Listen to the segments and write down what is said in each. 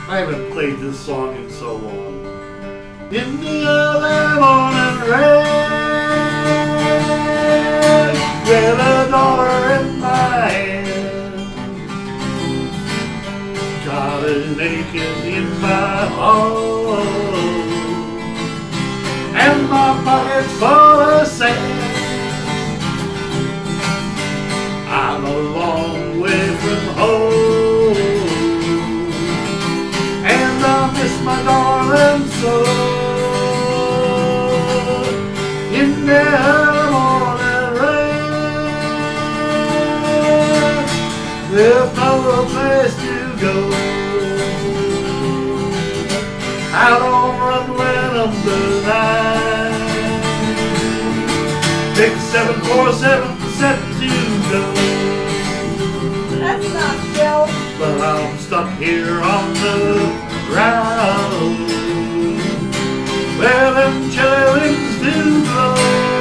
I haven't played this song in so long. In the early morning rain, with a dollar in my hand, got an aching in my heart, and my pocket's full of sand. I'm a long way from home, and I miss my darling so. In the early morning rain, there's no place to go. Out on Runway number 9, big 747 set to go. That's not Bill. But I'm stuck here on the ground, where them chilly winds do blow.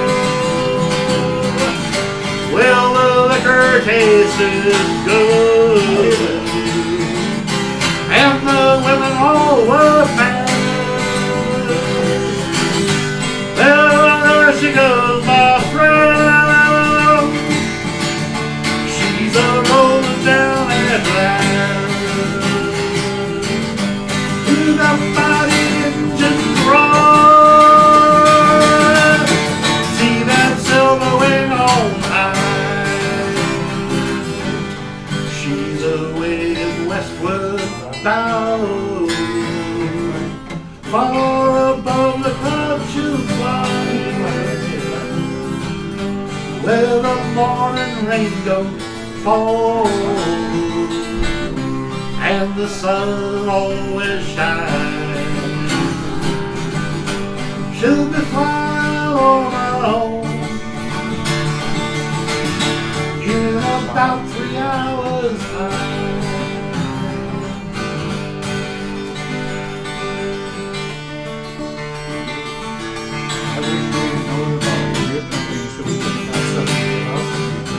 Well, the liquor tastes good, and the women all were fast. Well, there she goes, my friend. She's a rolling down that line. To the mighty engines roar, see that silver wing on high. She's away westward bound, far above the clouds she'll fly, where the morning rain don't fall, and the sun always shines. She'll be flying on her home in about 3 hours time. I wish we had known about the written things so we could have done something else.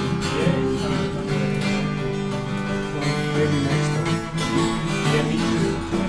Maybe next time. Yeah, me too.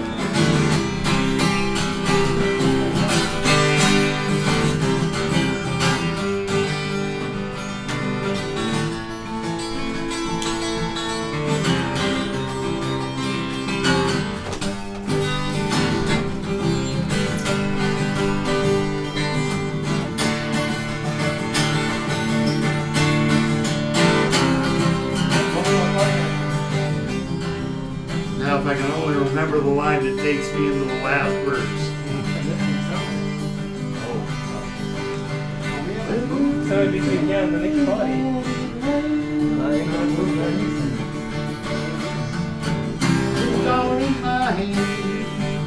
Now, if I can only remember the line that takes me into the last verse. So between now and the next party, I ain't gonna move anything. Dollar in my hand,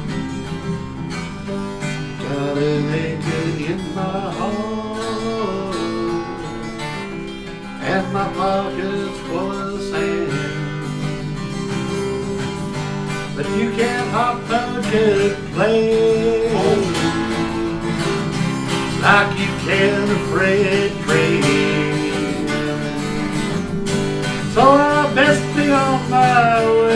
got an aching in my heart, and my pocket's full of sand. But you can't hop bucket plane like you can a freight train. So I best be on my way.